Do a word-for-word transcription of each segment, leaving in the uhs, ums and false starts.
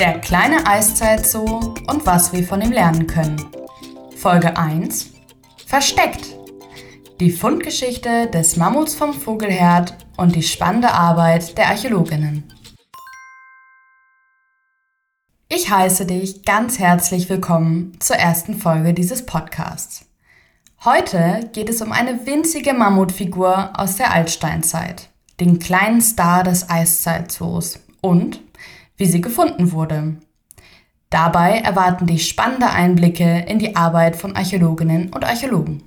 Der kleine Eiszeit-Zoo und was wir von ihm lernen können. Folge eins: Versteckt. Die Fundgeschichte des Mammuts vom Vogelherd und die spannende Arbeit der Archäologinnen. Ich heiße dich ganz herzlich willkommen zur ersten Folge dieses Podcasts. Heute geht es um eine winzige Mammutfigur aus der Altsteinzeit, den kleinen Star des Eiszeit-Zoos und wie sie gefunden wurde. Dabei erwarten dich spannende Einblicke in die Arbeit von Archäologinnen und Archäologen.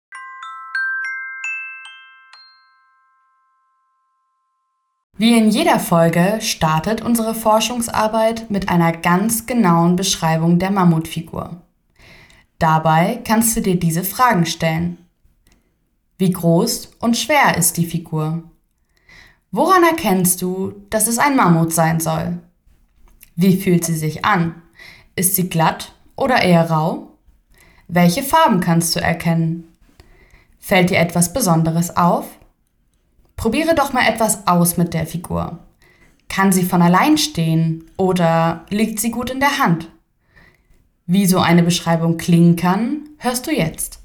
Wie in jeder Folge startet unsere Forschungsarbeit mit einer ganz genauen Beschreibung der Mammutfigur. Dabei kannst du dir diese Fragen stellen. Wie groß und schwer ist die Figur? Woran erkennst du, dass es ein Mammut sein soll? Wie fühlt sie sich an? Ist sie glatt oder eher rau? Welche Farben kannst du erkennen? Fällt dir etwas Besonderes auf? Probiere doch mal etwas aus mit der Figur. Kann sie von allein stehen oder liegt sie gut in der Hand? Wie so eine Beschreibung klingen kann, hörst du jetzt.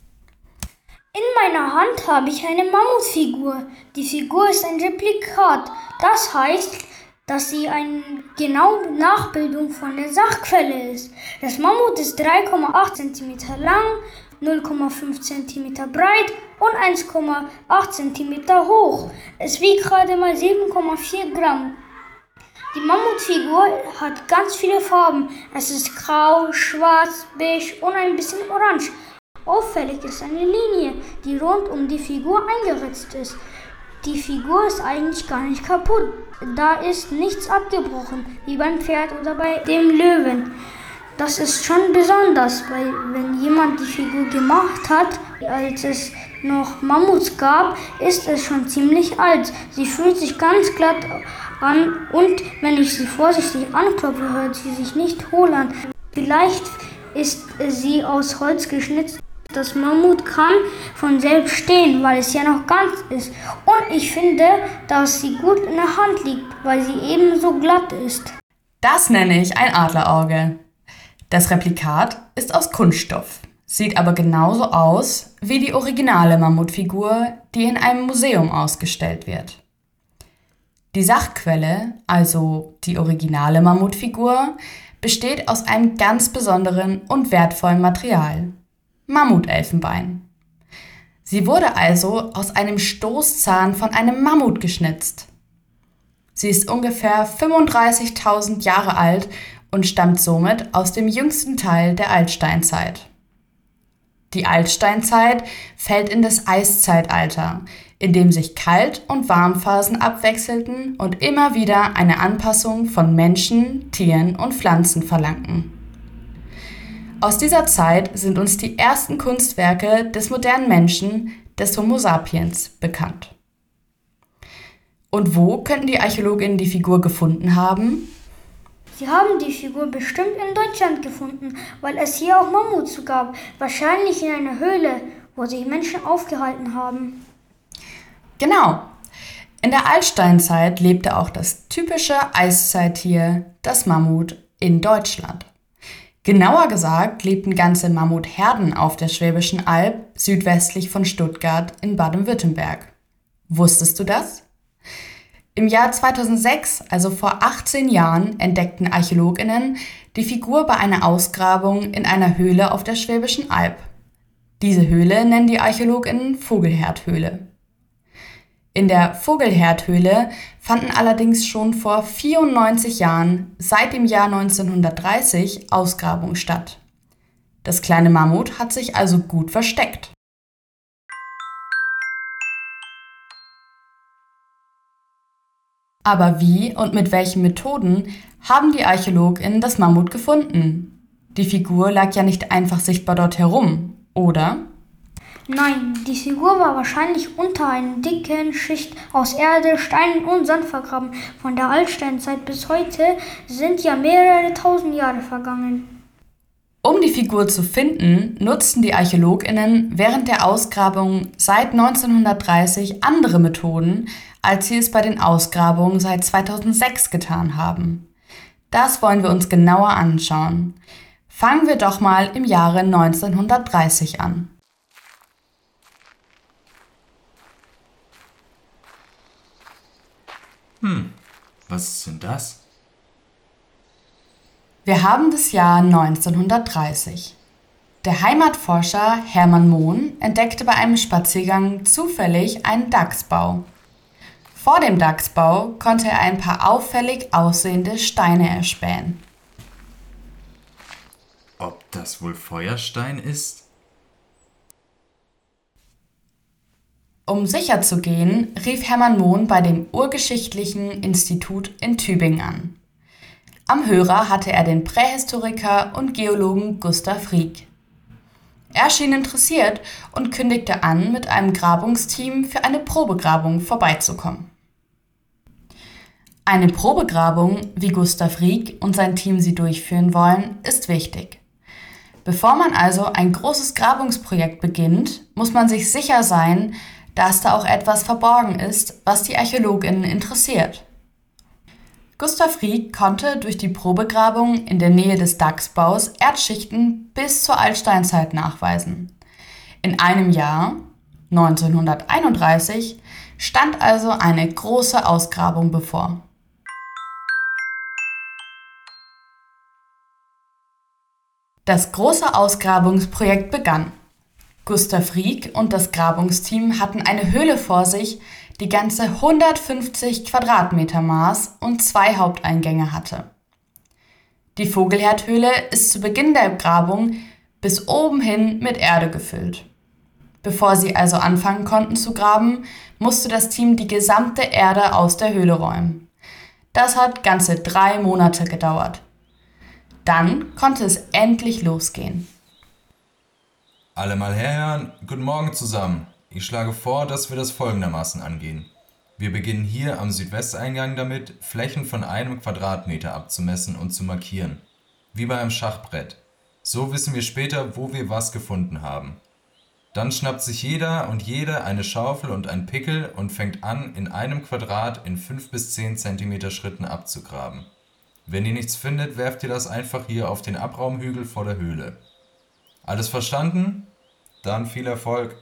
In meiner Hand habe ich eine Mammutfigur. Die Figur ist ein Replikat. Das heißt, dass sie eine genaue Nachbildung von der Sachquelle ist. Das Mammut ist drei Komma acht Zentimeter lang, null Komma fünf Zentimeter breit und eins Komma acht Zentimeter hoch. Es wiegt gerade mal sieben Komma vier Gramm. Die Mammutfigur hat ganz viele Farben. Es ist grau, schwarz, beige und ein bisschen orange. Auffällig ist eine Linie, die rund um die Figur eingeritzt ist. Die Figur ist eigentlich gar nicht kaputt. Da ist nichts abgebrochen, wie beim Pferd oder bei dem Löwen. Das ist schon besonders, weil wenn jemand die Figur gemacht hat, als es noch Mammuts gab, ist es schon ziemlich alt. Sie fühlt sich ganz glatt an und wenn ich sie vorsichtig anklopfe, hört sie sich nicht hohl an. Vielleicht ist sie aus Holz geschnitzt. Das Mammut kann von selbst stehen, weil es ja noch ganz ist. Und ich finde, dass sie gut in der Hand liegt, weil sie ebenso glatt ist. Das nenne ich ein Adlerauge. Das Replikat ist aus Kunststoff, sieht aber genauso aus wie die originale Mammutfigur, die in einem Museum ausgestellt wird. Die Sachquelle, also die originale Mammutfigur, besteht aus einem ganz besonderen und wertvollen Material: Mammutelfenbein. Sie wurde also aus einem Stoßzahn von einem Mammut geschnitzt. Sie ist ungefähr fünfunddreißigtausend Jahre alt und stammt somit aus dem jüngsten Teil der Altsteinzeit. Die Altsteinzeit fällt in das Eiszeitalter, in dem sich Kalt- und Warmphasen abwechselten und immer wieder eine Anpassung von Menschen, Tieren und Pflanzen verlangten. Aus dieser Zeit sind uns die ersten Kunstwerke des modernen Menschen, des Homo sapiens, bekannt. Und wo könnten die Archäologinnen die Figur gefunden haben? Sie haben die Figur bestimmt in Deutschland gefunden, weil es hier auch Mammuts gab, wahrscheinlich in einer Höhle, wo sich Menschen aufgehalten haben. Genau. In der Altsteinzeit lebte auch das typische Eiszeittier, das Mammut, in Deutschland. Genauer gesagt lebten ganze Mammutherden auf der Schwäbischen Alb südwestlich von Stuttgart in Baden-Württemberg. Wusstest du das? Im Jahr zweitausendsechs, also vor achtzehn Jahren, entdeckten ArchäologInnen die Figur bei einer Ausgrabung in einer Höhle auf der Schwäbischen Alb. Diese Höhle nennen die ArchäologInnen Vogelherdhöhle. In der Vogelherdhöhle fanden allerdings schon vor vierundneunzig Jahren, seit dem Jahr neunzehnhundertdreißig, Ausgrabungen statt. Das kleine Mammut hat sich also gut versteckt. Aber wie und mit welchen Methoden haben die ArchäologInnen das Mammut gefunden? Die Figur lag ja nicht einfach sichtbar dort herum, oder? Nein, die Figur war wahrscheinlich unter einer dicken Schicht aus Erde, Steinen und Sand vergraben. Von der Altsteinzeit bis heute sind ja mehrere tausend Jahre vergangen. Um die Figur zu finden, nutzten die ArchäologInnen während der Ausgrabungen seit neunzehnhundertdreißig andere Methoden, als sie es bei den Ausgrabungen seit zweitausendsechs getan haben. Das wollen wir uns genauer anschauen. Fangen wir doch mal im Jahre neunzehnhundertdreißig an. Hm, was ist denn das? Wir haben das Jahr neunzehnhundertdreißig. Der Heimatforscher Hermann Mohn entdeckte bei einem Spaziergang zufällig einen Dachsbau. Vor dem Dachsbau konnte er ein paar auffällig aussehende Steine erspähen. Ob das wohl Feuerstein ist? Um sicher zu gehen, rief Hermann Mohn bei dem Urgeschichtlichen Institut in Tübingen an. Am Hörer hatte er den Prähistoriker und Geologen Gustav Rieck. Er schien interessiert und kündigte an, mit einem Grabungsteam für eine Probegrabung vorbeizukommen. Eine Probegrabung, wie Gustav Rieck und sein Team sie durchführen wollen, ist wichtig. Bevor man also ein großes Grabungsprojekt beginnt, muss man sich sicher sein, dass da auch etwas verborgen ist, was die ArchäologInnen interessiert. Gustav Rieck konnte durch die Probegrabung in der Nähe des Dachsbaus Erdschichten bis zur Altsteinzeit nachweisen. In einem Jahr, neunzehnhunderteinunddreißig, stand also eine große Ausgrabung bevor. Das große Ausgrabungsprojekt begann. Gustav Rieck und das Grabungsteam hatten eine Höhle vor sich, die ganze hundertfünfzig Quadratmeter maß und zwei Haupteingänge hatte. Die Vogelherdhöhle ist zu Beginn der Grabung bis oben hin mit Erde gefüllt. Bevor sie also anfangen konnten zu graben, musste das Team die gesamte Erde aus der Höhle räumen. Das hat ganze drei Monate gedauert. Dann konnte es endlich losgehen. Alle mal herhören, guten Morgen zusammen. Ich schlage vor, dass wir das folgendermaßen angehen. Wir beginnen hier am Südwesteingang damit, Flächen von einem Quadratmeter abzumessen und zu markieren. Wie bei einem Schachbrett. So wissen wir später, wo wir was gefunden haben. Dann schnappt sich jeder und jede eine Schaufel und ein Pickel und fängt an, in einem Quadrat in fünf bis zehn Zentimeter Schritten abzugraben. Wenn ihr nichts findet, werft ihr das einfach hier auf den Abraumhügel vor der Höhle. Alles verstanden? Dann viel Erfolg!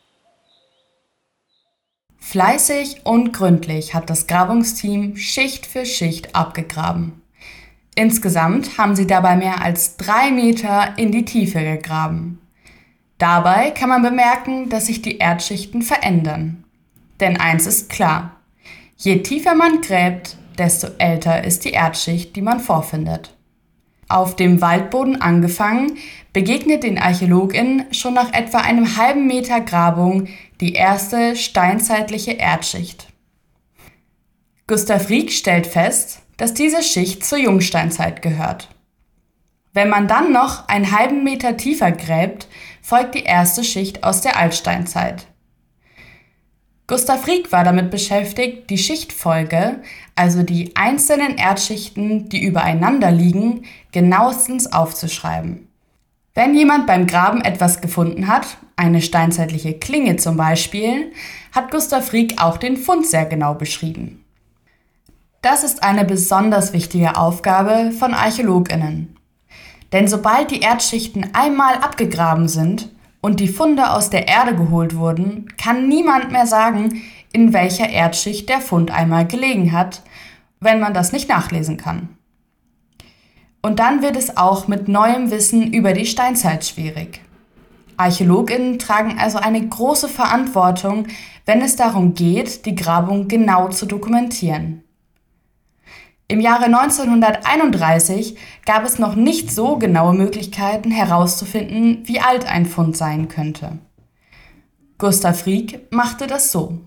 Fleißig und gründlich hat das Grabungsteam Schicht für Schicht abgegraben. Insgesamt haben sie dabei mehr als drei Meter in die Tiefe gegraben. Dabei kann man bemerken, dass sich die Erdschichten verändern. Denn eins ist klar: Je tiefer man gräbt, desto älter ist die Erdschicht, die man vorfindet. Auf dem Waldboden angefangen, begegnet den ArchäologInnen schon nach etwa einem halben Meter Grabung die erste steinzeitliche Erdschicht. Gustav Rieck stellt fest, dass diese Schicht zur Jungsteinzeit gehört. Wenn man dann noch einen halben Meter tiefer gräbt, folgt die erste Schicht aus der Altsteinzeit. Gustav Rieck war damit beschäftigt, die Schichtfolge, also die einzelnen Erdschichten, die übereinander liegen, genauestens aufzuschreiben. Wenn jemand beim Graben etwas gefunden hat, eine steinzeitliche Klinge zum Beispiel, hat Gustav Rieck auch den Fund sehr genau beschrieben. Das ist eine besonders wichtige Aufgabe von ArchäologInnen. Denn sobald die Erdschichten einmal abgegraben sind und die Funde aus der Erde geholt wurden, kann niemand mehr sagen, in welcher Erdschicht der Fund einmal gelegen hat, wenn man das nicht nachlesen kann. Und dann wird es auch mit neuem Wissen über die Steinzeit schwierig. ArchäologInnen tragen also eine große Verantwortung, wenn es darum geht, die Grabung genau zu dokumentieren. Im Jahre neunzehnhunderteinunddreißig gab es noch nicht so genaue Möglichkeiten herauszufinden, wie alt ein Fund sein könnte. Gustav Rieck machte das so.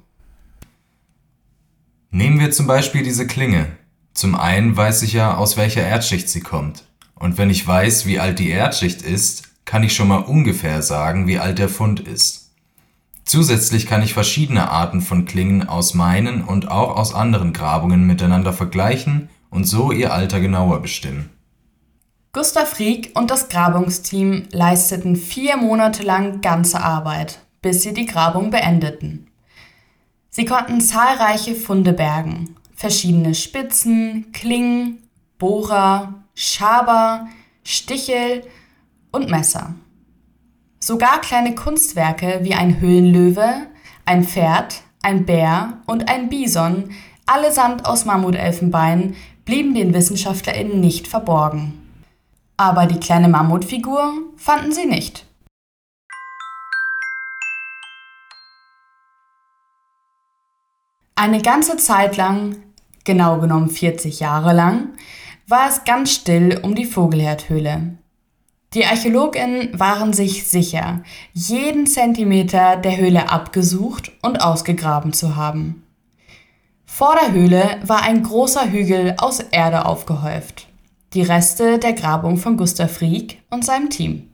Nehmen wir zum Beispiel diese Klinge. Zum einen weiß ich ja, aus welcher Erdschicht sie kommt. Und wenn ich weiß, wie alt die Erdschicht ist, kann ich schon mal ungefähr sagen, wie alt der Fund ist. Zusätzlich kann ich verschiedene Arten von Klingen aus meinen und auch aus anderen Grabungen miteinander vergleichen und so ihr Alter genauer bestimmen. Gustav Rieck und das Grabungsteam leisteten vier Monate lang ganze Arbeit, bis sie die Grabung beendeten. Sie konnten zahlreiche Funde bergen, verschiedene Spitzen, Klingen, Bohrer, Schaber, Stichel und Messer. Sogar kleine Kunstwerke wie ein Höhlenlöwe, ein Pferd, ein Bär und ein Bison, allesamt aus Mammutelfenbein, blieben den WissenschaftlerInnen nicht verborgen. Aber die kleine Mammutfigur fanden sie nicht. Eine ganze Zeit lang, genau genommen vierzig Jahre lang, war es ganz still um die Vogelherdhöhle. Die ArchäologInnen waren sich sicher, jeden Zentimeter der Höhle abgesucht und ausgegraben zu haben. Vor der Höhle war ein großer Hügel aus Erde aufgehäuft. Die Reste der Grabung von Gustav Rieck und seinem Team.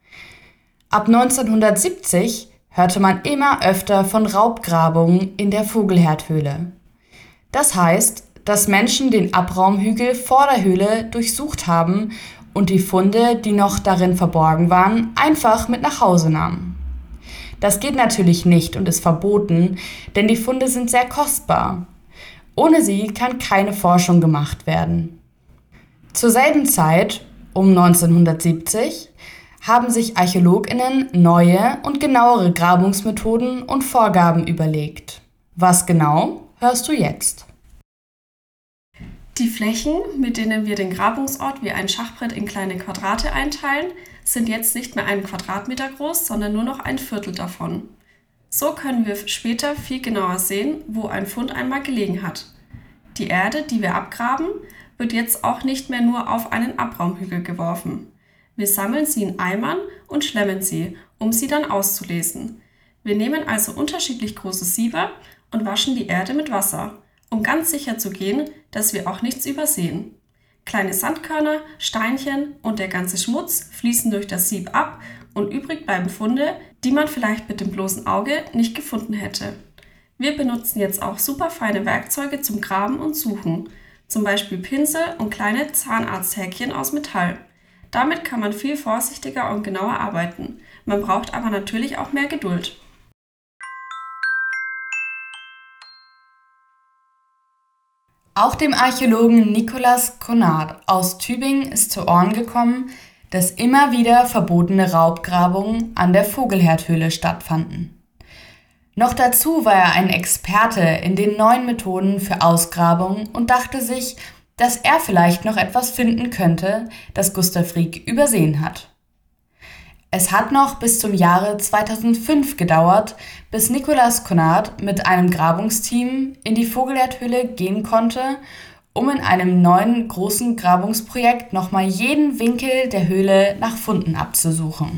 Ab neunzehnhundertsiebzig hörte man immer öfter von Raubgrabungen in der Vogelherdhöhle. Das heißt, dass Menschen den Abraumhügel vor der Höhle durchsucht haben und die Funde, die noch darin verborgen waren, einfach mit nach Hause nahmen. Das geht natürlich nicht und ist verboten, denn die Funde sind sehr kostbar. Ohne sie kann keine Forschung gemacht werden. Zur selben Zeit, um neunzehnhundertsiebzig, haben sich ArchäologInnen neue und genauere Grabungsmethoden und Vorgaben überlegt. Was genau, hörst du jetzt. Die Flächen, mit denen wir den Grabungsort wie ein Schachbrett in kleine Quadrate einteilen, sind jetzt nicht mehr einen Quadratmeter groß, sondern nur noch ein Viertel davon. So können wir später viel genauer sehen, wo ein Fund einmal gelegen hat. Die Erde, die wir abgraben, wird jetzt auch nicht mehr nur auf einen Abraumhügel geworfen. Wir sammeln sie in Eimern und schlemmen sie, um sie dann auszulesen. Wir nehmen also unterschiedlich große Sieber und waschen die Erde mit Wasser, um ganz sicher zu gehen, dass wir auch nichts übersehen. Kleine Sandkörner, Steinchen und der ganze Schmutz fließen durch das Sieb ab und übrig bleiben Funde, die man vielleicht mit dem bloßen Auge nicht gefunden hätte. Wir benutzen jetzt auch super feine Werkzeuge zum Graben und Suchen, zum Beispiel Pinsel und kleine Zahnarzthäkchen aus Metall. Damit kann man viel vorsichtiger und genauer arbeiten. Man braucht aber natürlich auch mehr Geduld. Auch dem Archäologen Nicolas Conard aus Tübingen ist zu Ohren gekommen, dass immer wieder verbotene Raubgrabungen an der Vogelherdhöhle stattfanden. Noch dazu war er ein Experte in den neuen Methoden für Ausgrabungen und dachte sich, dass er vielleicht noch etwas finden könnte, das Gustav Rieck übersehen hat. Es hat noch bis zum Jahre zweitausendfünf gedauert, bis Nicolas Conard mit einem Grabungsteam in die Vogelherdhöhle gehen konnte, um in einem neuen großen Grabungsprojekt nochmal jeden Winkel der Höhle nach Funden abzusuchen.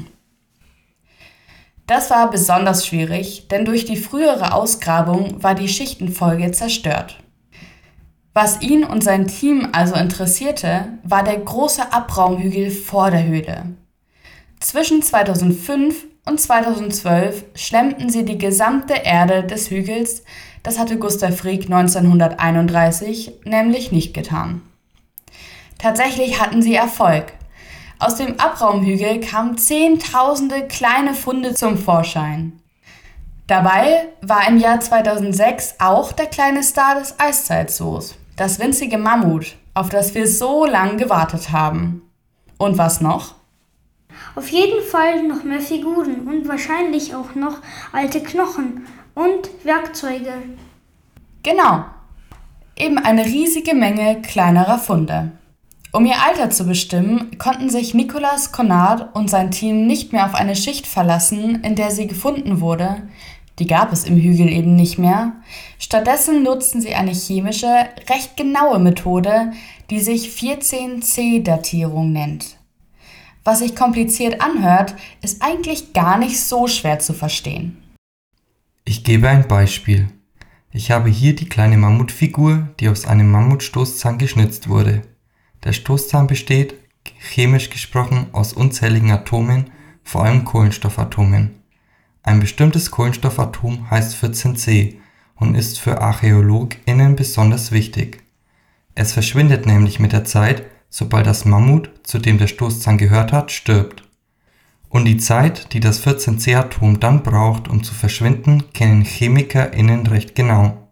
Das war besonders schwierig, denn durch die frühere Ausgrabung war die Schichtenfolge zerstört. Was ihn und sein Team also interessierte, war der große Abraumhügel vor der Höhle. Zwischen zweitausendfünf und zweitausendzwölf schlemmten sie die gesamte Erde des Hügels, das hatte Gustav Rieck neunzehnhunderteinunddreißig nämlich nicht getan. Tatsächlich hatten sie Erfolg. Aus dem Abraumhügel kamen zehntausende kleine Funde zum Vorschein. Dabei war im Jahr zweitausendsechs auch der kleine Star des Eiszeitzoos, das winzige Mammut, auf das wir so lange gewartet haben. Und was noch? Auf jeden Fall noch mehr Figuren und wahrscheinlich auch noch alte Knochen und Werkzeuge. Genau, eben eine riesige Menge kleinerer Funde. Um ihr Alter zu bestimmen, konnten sich Nicolas Conard und sein Team nicht mehr auf eine Schicht verlassen, in der sie gefunden wurde. Die gab es im Hügel eben nicht mehr. Stattdessen nutzten sie eine chemische, recht genaue Methode, die sich vierzehn C-Datierung nennt. Was sich kompliziert anhört, ist eigentlich gar nicht so schwer zu verstehen. Ich gebe ein Beispiel. Ich habe hier die kleine Mammutfigur, die aus einem Mammutstoßzahn geschnitzt wurde. Der Stoßzahn besteht, chemisch gesprochen, aus unzähligen Atomen, vor allem Kohlenstoffatomen. Ein bestimmtes Kohlenstoffatom heißt vierzehn C und ist für ArchäologInnen besonders wichtig. Es verschwindet nämlich mit der Zeit, sobald das Mammut, zu dem der Stoßzahn gehört hat, stirbt. Und die Zeit, die das vierzehn C-Atom dann braucht, um zu verschwinden, kennen ChemikerInnen recht genau.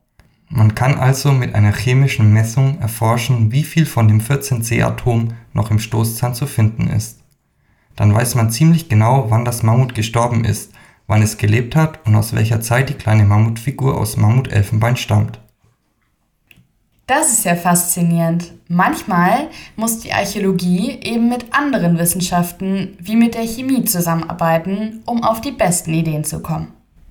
Man kann also mit einer chemischen Messung erforschen, wie viel von dem vierzehn C Atom noch im Stoßzahn zu finden ist. Dann weiß man ziemlich genau, wann das Mammut gestorben ist, wann es gelebt hat und aus welcher Zeit die kleine Mammutfigur aus Mammutelfenbein stammt. Das ist ja faszinierend. Manchmal muss die Archäologie eben mit anderen Wissenschaften wie mit der Chemie zusammenarbeiten, um auf die besten Ideen zu kommen.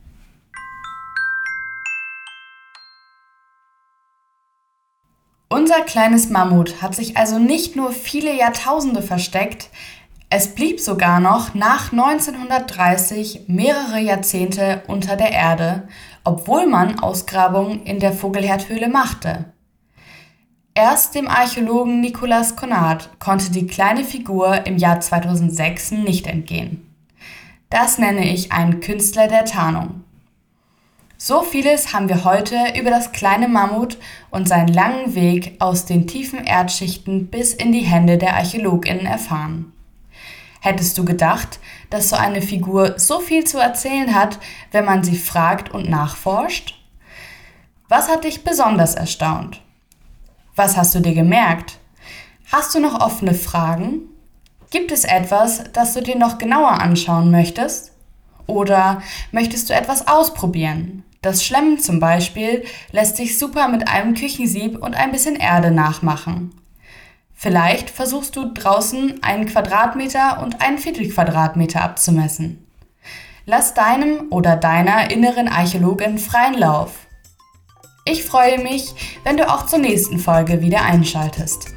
Unser kleines Mammut hat sich also nicht nur viele Jahrtausende versteckt, es blieb sogar noch nach neunzehnhundertdreißig mehrere Jahrzehnte unter der Erde, obwohl man Ausgrabungen in der Vogelherdhöhle machte. Erst dem Archäologen Nicolas Conard konnte die kleine Figur im Jahr zweitausendsechs nicht entgehen. Das nenne ich einen Künstler der Tarnung. So vieles haben wir heute über das kleine Mammut und seinen langen Weg aus den tiefen Erdschichten bis in die Hände der ArchäologInnen erfahren. Hättest du gedacht, dass so eine Figur so viel zu erzählen hat, wenn man sie fragt und nachforscht? Was hat dich besonders erstaunt? Was hast du dir gemerkt? Hast du noch offene Fragen? Gibt es etwas, das du dir noch genauer anschauen möchtest? Oder möchtest du etwas ausprobieren? Das Schlemmen zum Beispiel lässt sich super mit einem Küchensieb und ein bisschen Erde nachmachen. Vielleicht versuchst du draußen einen Quadratmeter und einen Viertelquadratmeter abzumessen. Lass deinem oder deiner inneren Archäologin freien Lauf. Ich freue mich, wenn du auch zur nächsten Folge wieder einschaltest.